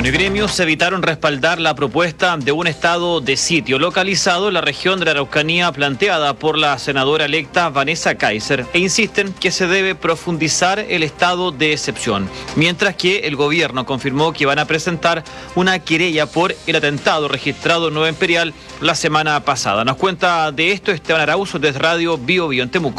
Bueno, y gremios evitaron respaldar la propuesta de un estado de sitio localizado en la región de la Araucanía planteada por la senadora electa Vanessa Kaiser e insisten que se debe profundizar el estado de excepción, mientras que el gobierno confirmó que van a presentar una querella por el atentado registrado en Nueva Imperial la semana pasada. Nos cuenta de esto Esteban Arauzo desde Radio Bio Bio en Temuco.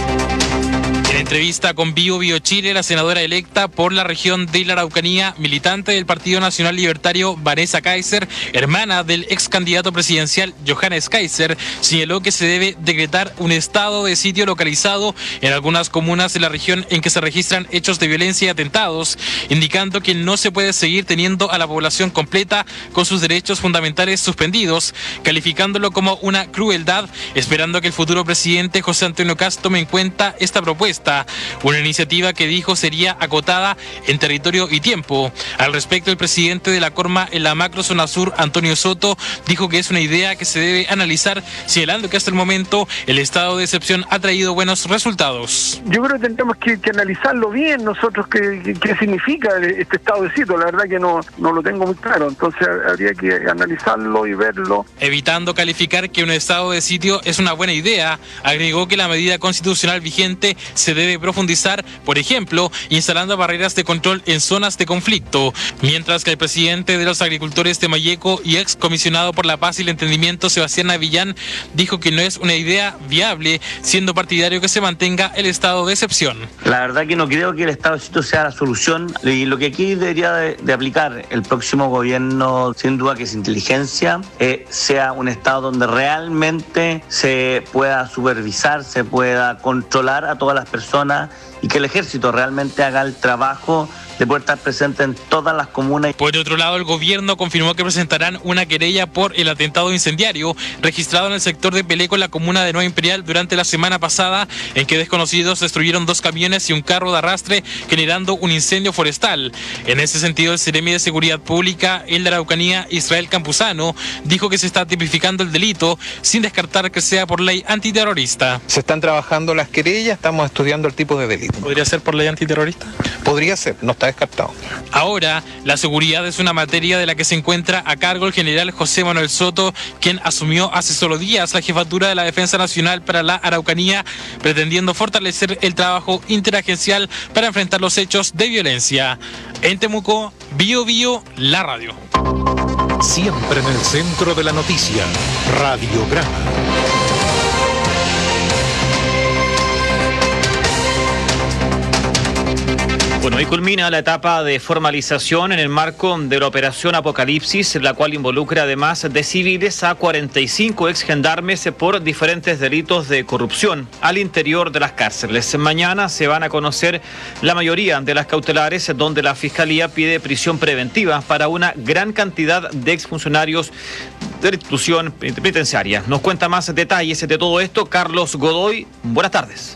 En entrevista con Bio Bio Chile, la senadora electa por la región de la Araucanía, militante del Partido Nacional Libertario Vanessa Kaiser, hermana del ex candidato presidencial Johannes Kaiser, señaló que se debe decretar un estado de sitio localizado en algunas comunas de la región en que se registran hechos de violencia y atentados, indicando que no se puede seguir teniendo a la población completa con sus derechos fundamentales suspendidos, calificándolo como una crueldad, esperando que el futuro presidente José Antonio Kast tome en cuenta esta propuesta. Una iniciativa que dijo sería acotada en territorio y tiempo. Al respecto, el presidente de la Corma en la macrozona sur, Antonio Soto, dijo que es una idea que se debe analizar, señalando que hasta el momento el estado de excepción ha traído buenos resultados. Yo creo que tendremos que analizarlo bien nosotros qué significa este estado de sitio. La verdad que no lo tengo muy claro, entonces habría que analizarlo y verlo. Evitando calificar que un estado de sitio es una buena idea, agregó que la medida constitucional vigente se debe profundizar, por ejemplo, instalando barreras de control en zonas de conflicto, mientras que el presidente de los agricultores de Malleco y ex comisionado por la paz y el entendimiento, Sebastián Avillán, dijo que no es una idea viable, siendo partidario que se mantenga el estado de excepción. La verdad que no creo que el estado de sitio sea la solución, y lo que aquí debería de aplicar el próximo gobierno, sin duda que es inteligencia, sea un estado donde realmente se pueda supervisar, se pueda controlar a todas las personas y que el ejército realmente haga el trabajo de poder estar presente en todas las comunas. Por otro lado, el gobierno confirmó que presentarán una querella por el atentado incendiario registrado en el sector de Peleco, en la comuna de Nueva Imperial, durante la semana pasada, en que desconocidos destruyeron 2 camiones y un carro de arrastre, generando un incendio forestal. En ese sentido, el Seremi de Seguridad Pública en la Araucanía, Israel Campuzano, dijo que se está tipificando el delito, sin descartar que sea por ley antiterrorista. Se están trabajando las querellas, estamos estudiando el tipo de delito. ¿Podría ser por ley antiterrorista? Podría ser, no está descartado. Ahora, la seguridad es una materia de la que se encuentra a cargo el general José Manuel Soto, quien asumió hace solo días la jefatura de la Defensa Nacional para la Araucanía, pretendiendo fortalecer el trabajo interagencial para enfrentar los hechos de violencia. En Temuco, Bio Bio, la radio. Siempre en el centro de la noticia, Radiograma. Bueno, hoy culmina la etapa de formalización en el marco de la operación Apocalipsis, la cual involucra además de civiles a 45 ex gendarmes por diferentes delitos de corrupción al interior de las cárceles. Mañana se van a conocer la mayoría de las cautelares, donde la Fiscalía pide prisión preventiva para una gran cantidad de exfuncionarios de la institución penitenciaria. Nos cuenta más detalles de todo esto Carlos Godoy. Buenas tardes.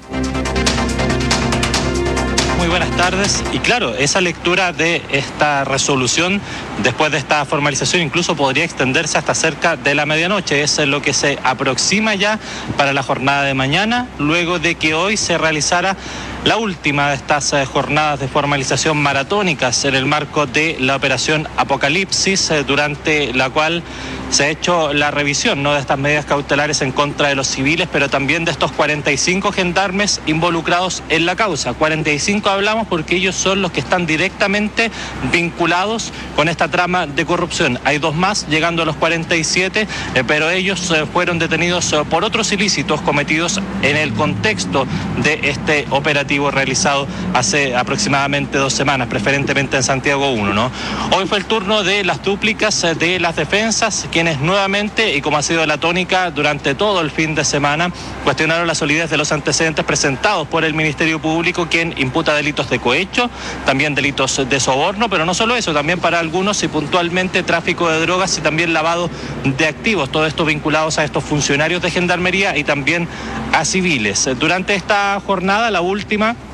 Muy buenas tardes. Y claro, esa lectura de esta resolución, después de esta formalización, incluso podría extenderse hasta cerca de la medianoche. Eso es lo que se aproxima ya para la jornada de mañana, luego de que hoy se realizara la última de estas jornadas de formalización maratónicas en el marco de la operación Apocalipsis, durante la cual se ha hecho la revisión, ¿no?, de estas medidas cautelares en contra de los civiles, pero también de estos 45 gendarmes involucrados en la causa. 45 hablamos porque ellos son los que están directamente vinculados con esta trama de corrupción. Hay 2 más, llegando a los 47, pero ellos fueron detenidos por otros ilícitos cometidos en el contexto de este operativo realizado hace aproximadamente 2 semanas, preferentemente en Santiago 1, ¿no? Hoy fue el turno de las dúplicas de las defensas, quienes nuevamente, y como ha sido la tónica durante todo el fin de semana, cuestionaron la solidez de los antecedentes presentados por el Ministerio Público, quien imputa delitos de cohecho, también delitos de soborno, pero no solo eso, también para algunos y puntualmente tráfico de drogas y también lavado de activos, todo esto vinculados a estos funcionarios de gendarmería y también a civiles. Durante esta jornada, la última,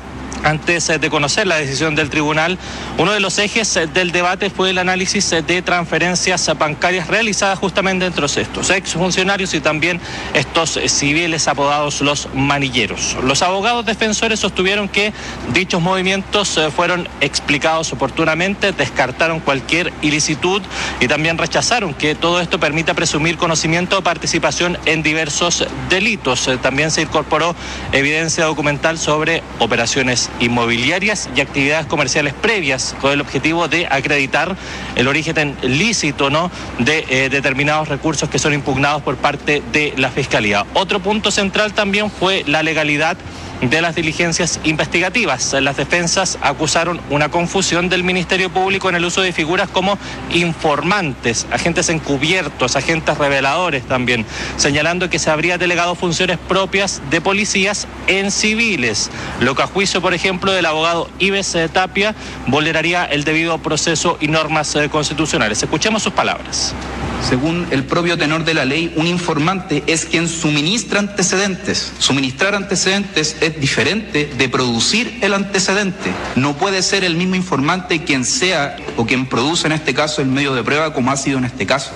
Antes de conocer la decisión del tribunal, uno de los ejes del debate fue el análisis de transferencias bancarias realizadas justamente entre estos exfuncionarios y también estos civiles apodados los manilleros. Los abogados defensores sostuvieron que dichos movimientos fueron explicados oportunamente, descartaron cualquier ilicitud y también rechazaron que todo esto permita presumir conocimiento o participación en diversos delitos. También se incorporó evidencia documental sobre operaciones inmobiliarias y actividades comerciales previas con el objetivo de acreditar el origen lícito, ¿no?, de determinados recursos que son impugnados por parte de la Fiscalía. Otro punto central también fue la legalidad de las diligencias investigativas. Las defensas acusaron una confusión del Ministerio Público en el uso de figuras como informantes, agentes encubiertos, agentes reveladores también, señalando que se habría delegado funciones propias de policías en civiles, lo que a juicio, por ejemplo, del abogado Ives Tapia, vulneraría el debido proceso y normas constitucionales. Escuchemos sus palabras. Según el propio tenor de la ley, un informante es quien suministra antecedentes. Suministrar antecedentes es diferente de producir el antecedente. No puede ser el mismo informante quien sea o quien produce en este caso el medio de prueba, como ha sido en este caso.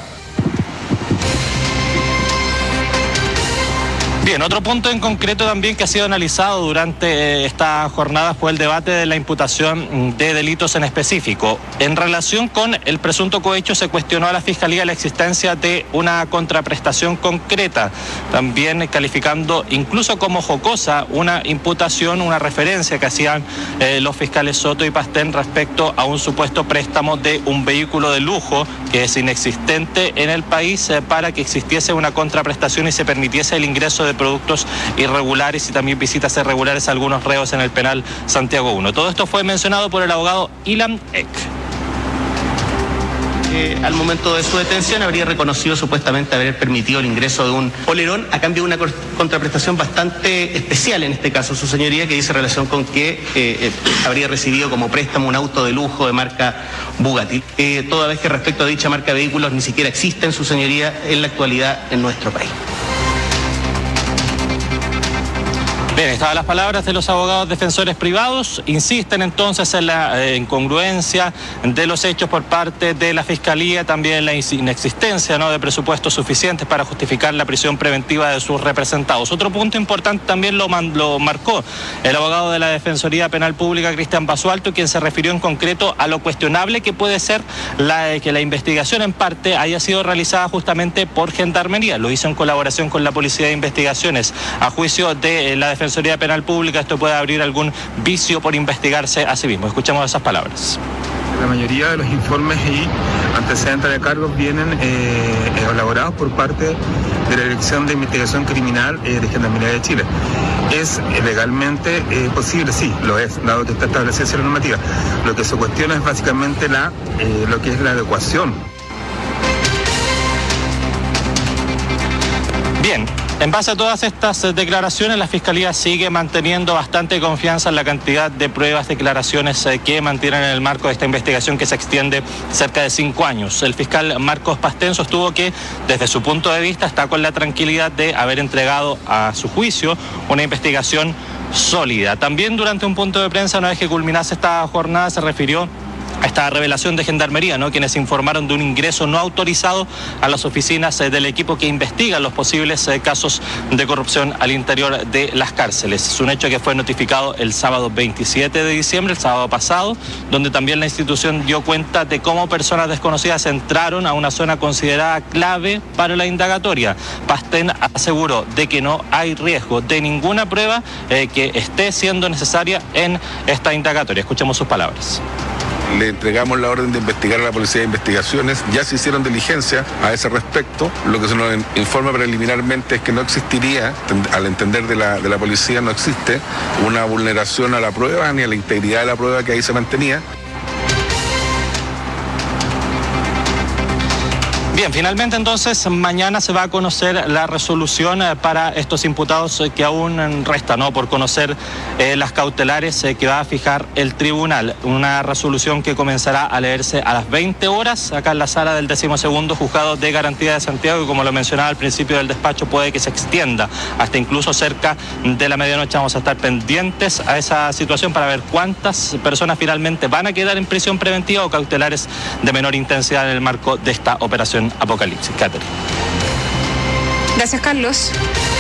Bien, otro punto en concreto también que ha sido analizado durante esta jornada fue el debate de la imputación de delitos en específico. En relación con el presunto cohecho, se cuestionó a la Fiscalía la existencia de una contraprestación concreta, también calificando incluso como jocosa una imputación, una referencia que hacían los fiscales Soto y Pastén respecto a un supuesto préstamo de un vehículo de lujo que es inexistente en el país para que existiese una contraprestación y se permitiese el ingreso de productos irregulares y también visitas irregulares a algunos reos en el penal Santiago 1. Todo esto fue mencionado por el abogado Ilan Eck. Al momento de su detención habría reconocido supuestamente haber permitido el ingreso de un polerón a cambio de una contraprestación bastante especial en este caso, su señoría, que dice relación con que habría recibido como préstamo un auto de lujo de marca Bugatti, toda vez que respecto a dicha marca de vehículos ni siquiera existen, su señoría, en la actualidad en nuestro país. Bien, estaban las palabras de los abogados defensores privados. Insisten entonces en la incongruencia de los hechos por parte de la Fiscalía, también la inexistencia, ¿no?, de presupuestos suficientes para justificar la prisión preventiva de sus representados. Otro punto importante también lo marcó el abogado de la Defensoría Penal Pública, Cristian Basualto, quien se refirió en concreto a lo cuestionable que puede ser que la investigación en parte haya sido realizada justamente por Gendarmería. Lo hizo en colaboración con la Policía de Investigaciones. A juicio de la Defensoría Penal Pública, esto puede abrir algún vicio por investigarse a sí mismo. Escuchemos esas palabras. La mayoría de los informes y antecedentes de cargos vienen elaborados por parte de la Dirección de Investigación Criminal de Gendarmería de Chile. ¿Es legalmente posible? Sí, lo es, dado que está establecida esa normativa. Lo que se cuestiona es básicamente lo que es la adecuación. Bien. En base a todas estas declaraciones, la Fiscalía sigue manteniendo bastante confianza en la cantidad de pruebas, declaraciones que mantienen en el marco de esta investigación que se extiende cerca de 5 años. El fiscal Marcos Pastén sostuvo que, desde su punto de vista, está con la tranquilidad de haber entregado a su juicio una investigación sólida. También durante un punto de prensa, una vez que culminase esta jornada, se refirió a esta revelación de Gendarmería, ¿no?, quienes informaron de un ingreso no autorizado a las oficinas del equipo que investiga los posibles casos de corrupción al interior de las cárceles. Es un hecho que fue notificado el sábado 27 de diciembre, el sábado pasado, donde también la institución dio cuenta de cómo personas desconocidas entraron a una zona considerada clave para la indagatoria. Pastén aseguró de que no hay riesgo de ninguna prueba que esté siendo necesaria en esta indagatoria. Escuchemos sus palabras. Le entregamos la orden de investigar a la Policía de Investigaciones. Ya se hicieron diligencias a ese respecto. Lo que se nos informa preliminarmente es que no existiría, al entender de la policía, no existe una vulneración a la prueba ni a la integridad de la prueba que ahí se mantenía. Bien. Bien, finalmente entonces mañana se va a conocer la resolución para estos imputados que aún restan, ¿no?, por conocer las cautelares que va a fijar el tribunal. Una resolución que comenzará a leerse a las 20 horas acá en la sala del 12º Juzgado de Garantía de Santiago, y como lo mencionaba al principio del despacho, puede que se extienda hasta incluso cerca de la medianoche. Vamos a estar pendientes a esa situación para ver cuántas personas finalmente van a quedar en prisión preventiva o cautelares de menor intensidad en el marco de esta operación Apocalipsis. Catherine. Gracias, Carlos.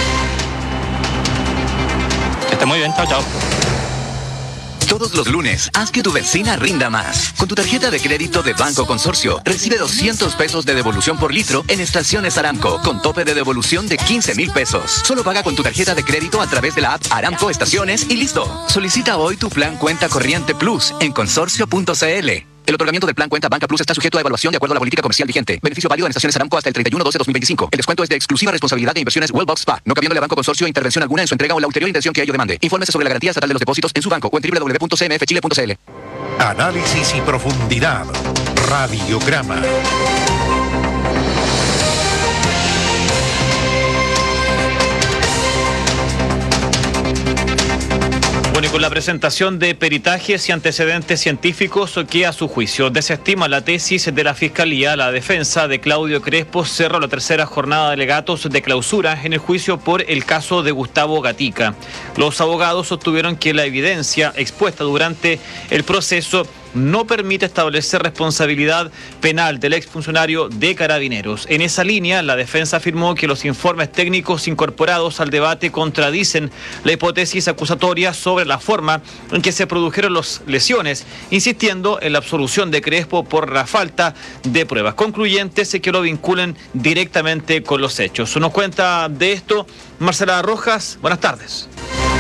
Que esté muy bien. Chao, chao. Todos los lunes, haz que tu benzina rinda más. Con tu tarjeta de crédito de Banco Consorcio, recibe 200 pesos de devolución por litro en estaciones Aramco, con tope de devolución de 15,000 pesos. Solo paga con tu tarjeta de crédito a través de la app Aramco Estaciones y listo. Solicita hoy tu plan Cuenta Corriente Plus en consorcio.cl. El otorgamiento del plan Cuenta Banca Plus está sujeto a evaluación de acuerdo a la política comercial vigente. Beneficio válido en estaciones Aramco hasta el 31/12/2025. El descuento es de exclusiva responsabilidad de Inversiones Wellbox Spa, no cabiéndole a Banco Consorcio intervención alguna en su entrega o la ulterior intención que ello demande. Infórmese sobre la garantía estatal de los depósitos en su banco o en www.cmfchile.cl. Análisis y profundidad. Radiograma. Bueno, y con la presentación de peritajes y antecedentes científicos que a su juicio desestima la tesis de la Fiscalía, la defensa de Claudio Crespo cerró la tercera jornada de alegatos de clausura en el juicio por el caso de Gustavo Gatica. Los abogados sostuvieron que la evidencia expuesta durante el proceso no permite establecer responsabilidad penal del exfuncionario de Carabineros. En esa línea, la defensa afirmó que los informes técnicos incorporados al debate contradicen la hipótesis acusatoria sobre la forma en que se produjeron las lesiones, insistiendo en la absolución de Crespo por la falta de pruebas concluyentes que lo vinculen directamente con los hechos. Nos cuenta de esto Marcela Rojas. Buenas tardes.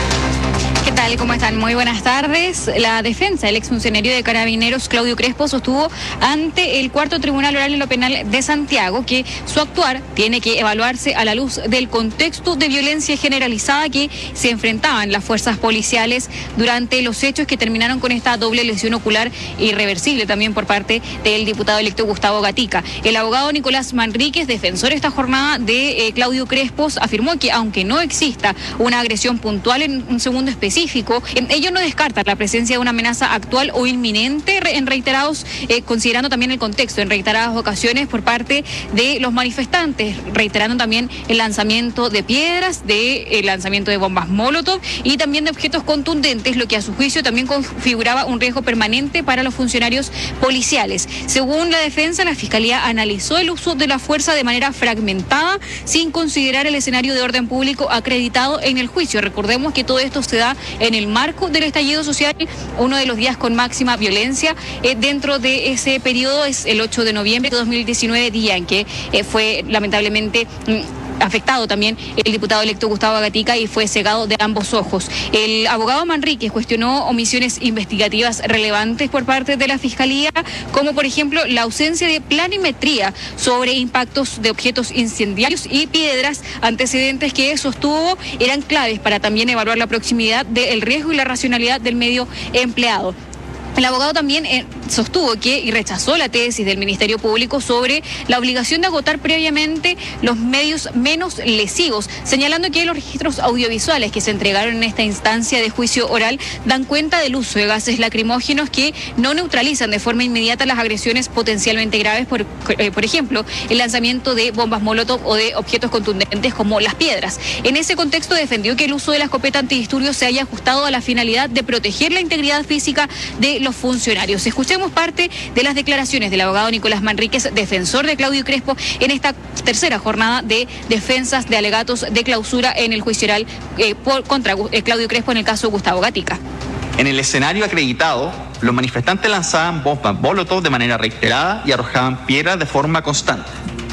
¿Qué tal? ¿Cómo están? Muy buenas tardes. La defensa del exfuncionario de Carabineros, Claudio Crespo, sostuvo ante el Cuarto Tribunal Oral en lo Penal de Santiago que su actuar tiene que evaluarse a la luz del contexto de violencia generalizada que se enfrentaban las fuerzas policiales durante los hechos que terminaron con esta doble lesión ocular irreversible también por parte del diputado electo Gustavo Gatica. El abogado Nicolás Manríquez, defensor esta jornada de Claudio Crespo, afirmó que aunque no exista una agresión puntual en un segundo específico, ello no descarta la presencia de una amenaza actual o inminente considerando también el contexto, en reiteradas ocasiones por parte de los manifestantes, reiterando también el lanzamiento de piedras, el lanzamiento de bombas Molotov y también de objetos contundentes, lo que a su juicio también configuraba un riesgo permanente para los funcionarios policiales. Según la defensa, la Fiscalía analizó el uso de la fuerza de manera fragmentada, sin considerar el escenario de orden público acreditado en el juicio. Recordemos que todo esto se da en el marco del estallido social, uno de los días con máxima violencia. Dentro de ese periodo es el 8 de noviembre de 2019, día en que fue lamentablemente afectado también el diputado electo Gustavo Gatica y fue cegado de ambos ojos. El abogado Manríquez cuestionó omisiones investigativas relevantes por parte de la Fiscalía, como por ejemplo la ausencia de planimetría sobre impactos de objetos incendiarios y piedras, antecedentes que sostuvo eran claves para también evaluar la proximidad del riesgo y la racionalidad del medio empleado. El abogado también sostuvo y rechazó la tesis del Ministerio Público sobre la obligación de agotar previamente los medios menos lesivos, señalando que los registros audiovisuales que se entregaron en esta instancia de juicio oral dan cuenta del uso de gases lacrimógenos que no neutralizan de forma inmediata las agresiones potencialmente graves, por ejemplo, el lanzamiento de bombas Molotov o de objetos contundentes como las piedras. En ese contexto defendió que el uso de la escopeta antidisturbios se haya ajustado a la finalidad de proteger la integridad física de los funcionarios. Escuchemos parte de las declaraciones del abogado Nicolás Manríquez, defensor de Claudio Crespo, en esta tercera jornada de defensas de alegatos de clausura en el juicio oral contra Claudio Crespo en el caso Gustavo Gatica. En el escenario acreditado, los manifestantes lanzaban bombas Molotov de manera reiterada y arrojaban piedras de forma constante.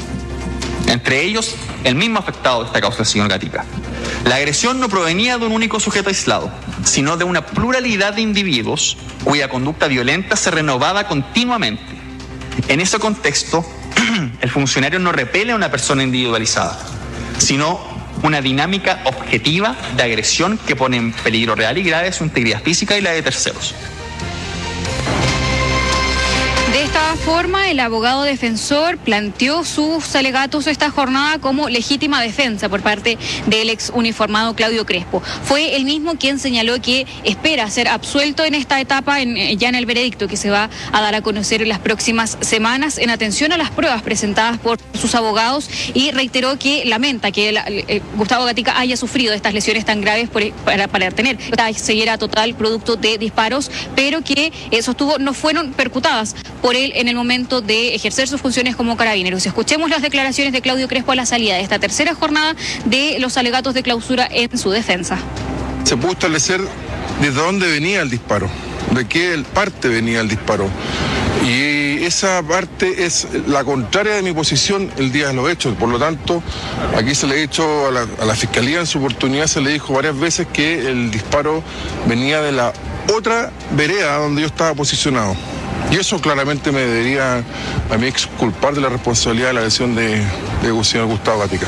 Entre ellos, el mismo afectado de esta causa, el señor Gatica. La agresión no provenía de un único sujeto aislado, sino de una pluralidad de individuos cuya conducta violenta se renovaba continuamente. En ese contexto, el funcionario no repele a una persona individualizada, sino una dinámica objetiva de agresión que pone en peligro real y grave su integridad física y la de terceros. De esta forma, el abogado defensor planteó sus alegatos esta jornada como legítima defensa por parte del ex uniformado Claudio Crespo. Fue él mismo quien señaló que espera ser absuelto en esta etapa, ya en el veredicto que se va a dar a conocer en las próximas semanas, en atención a las pruebas presentadas por sus abogados, y reiteró que lamenta que Gustavo Gatica haya sufrido estas lesiones tan graves para tener esta ceguera total producto de disparos, pero que sostuvo no fueron percutadas por él en el momento de ejercer sus funciones como carabineros. Escuchemos las declaraciones de Claudio Crespo a la salida de esta tercera jornada de los alegatos de clausura en su defensa. Se pudo establecer de dónde venía el disparo, de qué parte venía el disparo. Y esa parte es la contraria de mi posición el día de los hechos. Por lo tanto, aquí se le ha dicho a la Fiscalía, en su oportunidad se le dijo varias veces que el disparo venía de la otra vereda donde yo estaba posicionado. Y eso claramente me debería a mí exculpar de la responsabilidad de la lesión de señor Gustavo Gatica.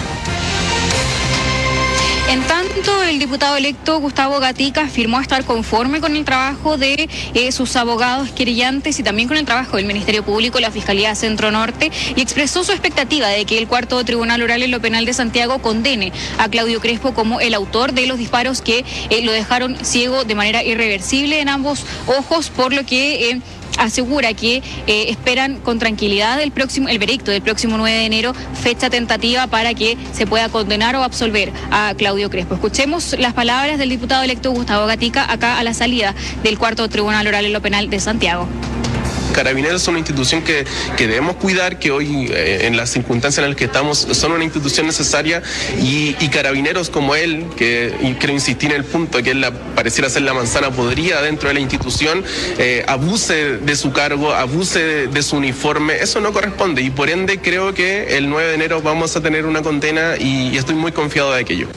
En tanto, el diputado electo Gustavo Gatica afirmó estar conforme con el trabajo de sus abogados querellantes y también con el trabajo del Ministerio Público, la Fiscalía Centro Norte, y expresó su expectativa de que el cuarto Tribunal Oral en lo Penal de Santiago condene a Claudio Crespo como el autor de los disparos que lo dejaron ciego de manera irreversible en ambos ojos, por lo que asegura que esperan con tranquilidad el veredicto del próximo 9 de enero, fecha tentativa para que se pueda condenar o absolver a Claudio Crespo. Escuchemos las palabras del diputado electo Gustavo Gatica acá a la salida del cuarto Tribunal Oral en lo Penal de Santiago. Carabineros son una institución que debemos cuidar, que hoy en las circunstancias en las que estamos son una institución necesaria, y Carabineros como él, que y quiero insistir en el punto que él pareciera ser la manzana podrida dentro de la institución, abuse de su cargo, abuse de su uniforme, eso no corresponde, y por ende creo que el 9 de enero vamos a tener una condena y estoy muy confiado de aquello.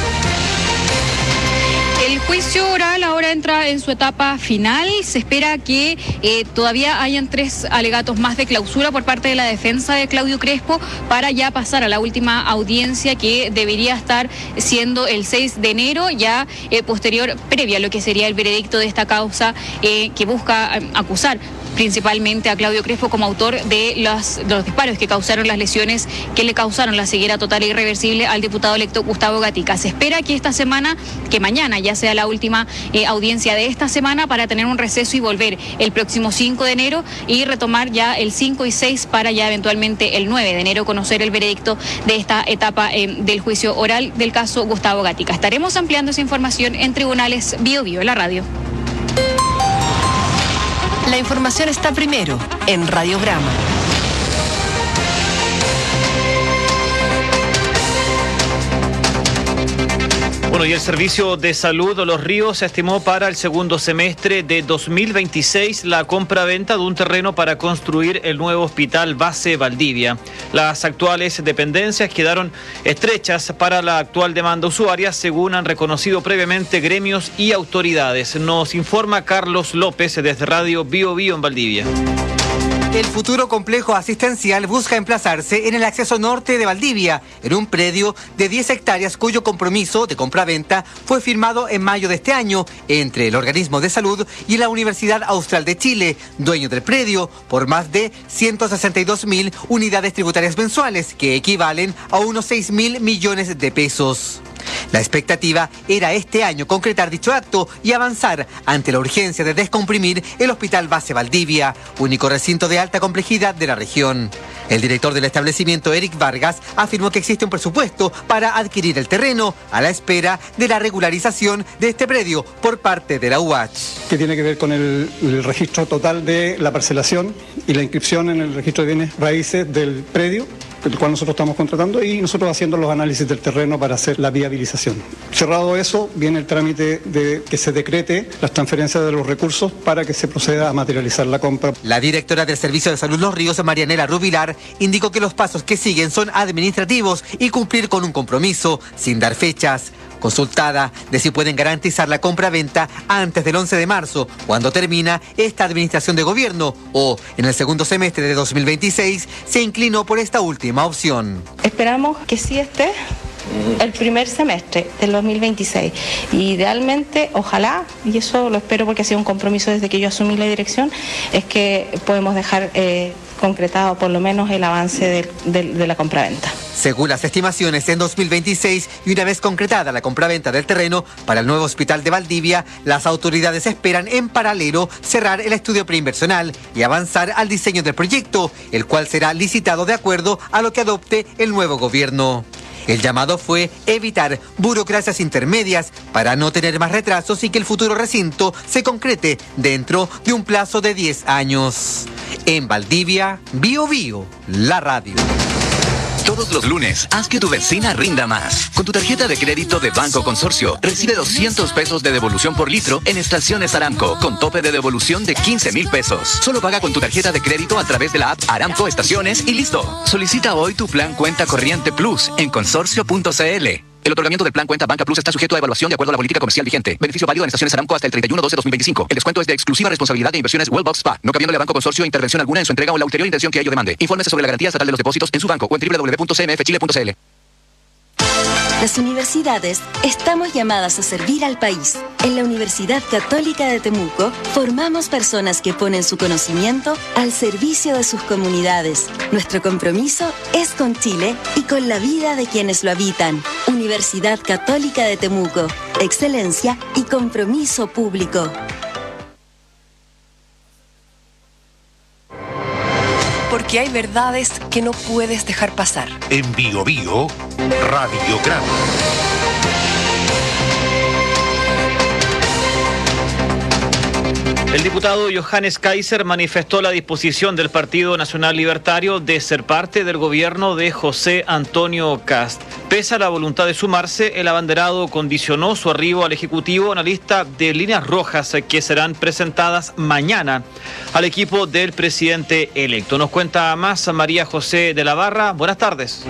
El juicio oral ahora entra en su etapa final. Se espera que todavía hayan 3 alegatos más de clausura por parte de la defensa de Claudio Crespo para ya pasar a la última audiencia, que debería estar siendo el 6 de enero, ya posterior, previa a lo que sería el veredicto de esta causa que busca acusar principalmente a Claudio Crespo como autor de los disparos que causaron las lesiones que le causaron la ceguera total e irreversible al diputado electo Gustavo Gatica. Se espera que esta semana, que mañana ya sea la última audiencia de esta semana, para tener un receso y volver el próximo 5 de enero y retomar ya el 5 y 6 para ya eventualmente el 9 de enero conocer el veredicto de esta etapa del juicio oral del caso Gustavo Gatica. Estaremos ampliando esa información en Tribunales Bio Bio, la radio. La información está primero en Radiograma. Bueno, y el Servicio de Salud de Los Ríos estimó para el segundo semestre de 2026 la compra-venta de un terreno para construir el nuevo Hospital Base Valdivia. Las actuales dependencias quedaron estrechas para la actual demanda usuaria, según han reconocido previamente gremios y autoridades. Nos informa Carlos López desde Radio Bio Bio en Valdivia. El futuro complejo asistencial busca emplazarse en el acceso norte de Valdivia, en un predio de 10 hectáreas cuyo compromiso de compra-venta fue firmado en mayo de este año entre el organismo de salud y la Universidad Austral de Chile, dueño del predio, por más de 162.000 unidades tributarias mensuales, que equivalen a unos 6.000 millones de pesos. La expectativa era este año concretar dicho acto y avanzar ante la urgencia de descomprimir el Hospital Base Valdivia, único recinto de alta complejidad de la región. El director del establecimiento, Eric Vargas, afirmó que existe un presupuesto para adquirir el terreno a la espera de la regularización de este predio por parte de la UACH. Que tiene que ver con el registro total de la parcelación y la inscripción en el registro de bienes raíces del predio, el cual nosotros estamos contratando, y nosotros haciendo los análisis del terreno para hacer la viabilización. Cerrado eso, viene el trámite de que se decrete las transferencias de los recursos para que se proceda a materializar la compra. La directora del Servicio de Salud Los Ríos, Marianela Rubilar, indicó que los pasos que siguen son administrativos y cumplir con un compromiso, sin dar fechas. Consultada de si pueden garantizar la compra-venta antes del 11 de marzo, cuando termina esta administración de gobierno, o en el segundo semestre de 2026, se inclinó por esta última opción. Esperamos que sí esté el primer semestre del 2026. Y idealmente, ojalá, y eso lo espero porque ha sido un compromiso desde que yo asumí la dirección, es que podemos dejar concretado por lo menos el avance de la compraventa. Según las estimaciones, en 2026 y una vez concretada la compraventa del terreno para el nuevo hospital de Valdivia, las autoridades esperan en paralelo cerrar el estudio preinversional y avanzar al diseño del proyecto, el cual será licitado de acuerdo a lo que adopte el nuevo gobierno. El llamado fue evitar burocracias intermedias para no tener más retrasos y que el futuro recinto se concrete dentro de un plazo de 10 años. En Valdivia, Bio Bio, la radio. Todos los lunes, haz que tu benzina rinda más. Con tu tarjeta de crédito de Banco Consorcio, recibe 200 pesos de devolución por litro en estaciones Aramco, con tope de devolución de 15,000 pesos. Solo paga con tu tarjeta de crédito a través de la app Aramco Estaciones y listo. Solicita hoy tu plan Cuenta Corriente Plus en consorcio.cl. El otorgamiento del plan Cuenta Banca Plus está sujeto a evaluación de acuerdo a la política comercial vigente. Beneficio válido en estaciones Aramco hasta el 31/12/2025. El descuento es de exclusiva responsabilidad de Inversiones Wellbox Spa, no cabiéndole a Banco Consorcio intervención alguna en su entrega o la ulterior intención que ello demande. Infórmese sobre la garantía estatal de los depósitos en su banco o en www.cmfchile.cl. Las universidades estamos llamadas a servir al país. En la Universidad Católica de Temuco formamos personas que ponen su conocimiento al servicio de sus comunidades. Nuestro compromiso es con Chile y con la vida de quienes lo habitan. Universidad Católica de Temuco. Excelencia y compromiso público. Porque hay verdades que no puedes dejar pasar. En Bio Bio, Radiograma. El diputado Johannes Kaiser manifestó la disposición del Partido Nacional Libertario de ser parte del gobierno de José Antonio Kast. Pese a la voluntad de sumarse, el abanderado condicionó su arribo al Ejecutivo a una lista de líneas rojas que serán presentadas mañana al equipo del presidente electo. Nos cuenta más María José de la Barra. Buenas tardes.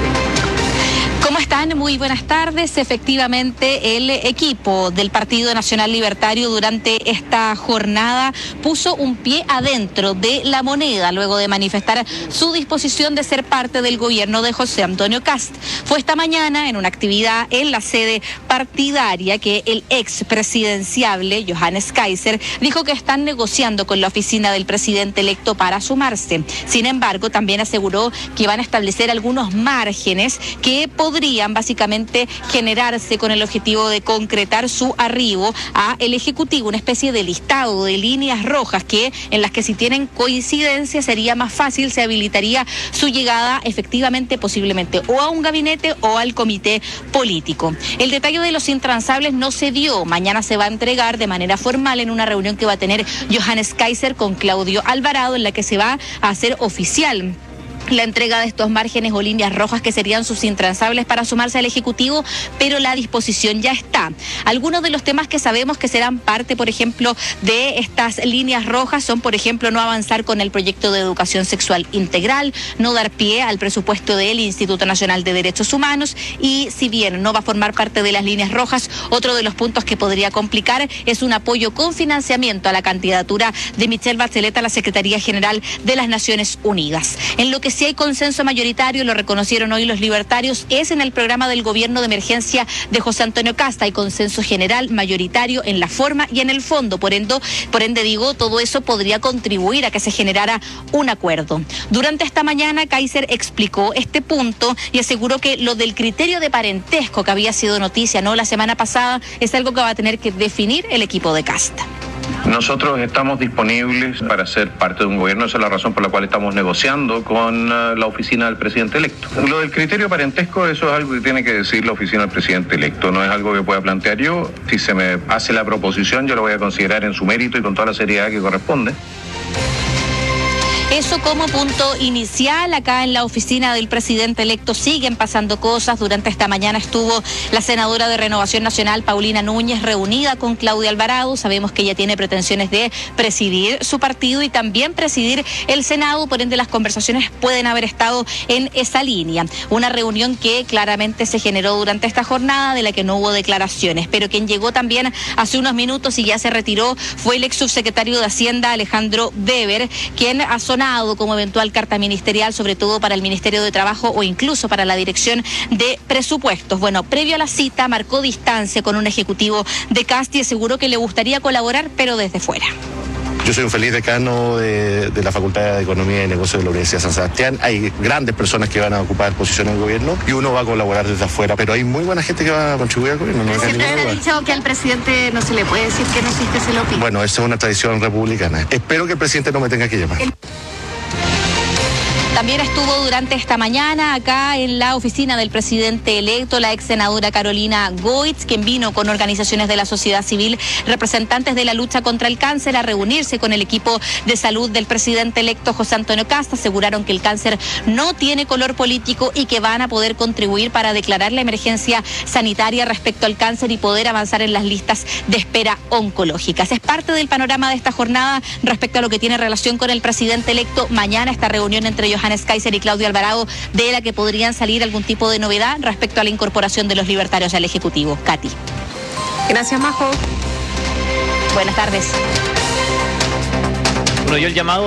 ¿Cómo están? Muy buenas tardes. Efectivamente, el equipo del Partido Nacional Libertario durante esta jornada puso un pie adentro de la moneda luego de manifestar su disposición de ser parte del gobierno de José Antonio Kast. Fue esta mañana en una actividad en la sede partidaria que el ex presidenciable Johannes Kaiser dijo que están negociando con la oficina del presidente electo para sumarse. Sin embargo, también aseguró que van a establecer algunos márgenes que podrían básicamente generarse con el objetivo de concretar su arribo a el Ejecutivo, una especie de listado de líneas rojas en las que si tienen coincidencia sería más fácil, se habilitaría su llegada efectivamente, posiblemente o a un gabinete o al comité político. El detalle de los intransables no se dio, mañana se va a entregar de manera formal en una reunión que va a tener Johannes Kaiser con Claudio Alvarado, en la que se va a hacer oficial la entrega de estos márgenes o líneas rojas que serían sus intransables para sumarse al Ejecutivo, pero la disposición ya está. Algunos de los temas que sabemos que serán parte, por ejemplo, de estas líneas rojas son, por ejemplo, no avanzar con el proyecto de educación sexual integral, no dar pie al presupuesto del Instituto Nacional de Derechos Humanos y, si bien no va a formar parte de las líneas rojas, otro de los puntos que podría complicar es un apoyo con financiamiento a la candidatura de Michelle Bachelet a la Secretaría General de las Naciones Unidas. En lo que sí hay consenso mayoritario, lo reconocieron hoy los libertarios, es en el programa del gobierno de emergencia de José Antonio Kast. Hay consenso general mayoritario en la forma y en el fondo. Por ende, todo eso podría contribuir a que se generara un acuerdo. Durante esta mañana, Kaiser explicó este punto y aseguró que lo del criterio de parentesco que había sido noticia la semana pasada es algo que va a tener que definir el equipo de Kast. Nosotros estamos disponibles para ser parte de un gobierno, esa es la razón por la cual estamos negociando con la oficina del presidente electo. Lo del criterio parentesco, eso es algo que tiene que decir la oficina del presidente electo, no es algo que pueda plantear yo. Si se me hace la proposición, yo lo voy a considerar en su mérito y con toda la seriedad que corresponde. Eso como punto inicial. Acá en la oficina del presidente electo siguen pasando cosas. Durante esta mañana estuvo la senadora de Renovación Nacional, Paulina Núñez, reunida con Claudia Alvarado. Sabemos que ella tiene pretensiones de presidir su partido y también presidir el Senado. Por ende, las conversaciones pueden haber estado en esa línea. Una reunión que claramente se generó durante esta jornada, de la que no hubo declaraciones. Pero quien llegó también hace unos minutos y ya se retiró fue el ex subsecretario de Hacienda, Alejandro Weber, quien a solo sonado como eventual carta ministerial, sobre todo para el Ministerio de Trabajo o incluso para la Dirección de Presupuestos. Bueno, previo a la cita marcó distancia con un ejecutivo de CAST y aseguró que le gustaría colaborar, pero desde fuera. Yo soy un feliz decano de la Facultad de Economía y Negocios de la Universidad de San Sebastián. Hay grandes personas que van a ocupar posiciones en el gobierno y uno va a colaborar desde afuera, pero hay muy buena gente que va a contribuir al gobierno. ¿Siempre ha dicho que al presidente no se le puede decir que no existe ese lobby? Bueno, esa es una tradición republicana. Espero que el presidente no me tenga que llamar. También estuvo durante esta mañana acá en la oficina del presidente electo la ex senadora Carolina Goitz, quien vino con organizaciones de la sociedad civil, representantes de la lucha contra el cáncer, a reunirse con el equipo de salud del presidente electo José Antonio Kast. Aseguraron que el cáncer no tiene color político y que van a poder contribuir para declarar la emergencia sanitaria respecto al cáncer y poder avanzar en las listas de espera oncológicas. Es parte del panorama de esta jornada respecto a lo que tiene relación con el presidente electo. Mañana esta reunión entre Johannes Kaiser y Claudio Alvarado, de la que podrían salir algún tipo de novedad respecto a la incorporación de los libertarios al Ejecutivo. Katy. Gracias, Majo. Buenas tardes. Bueno, y el llamado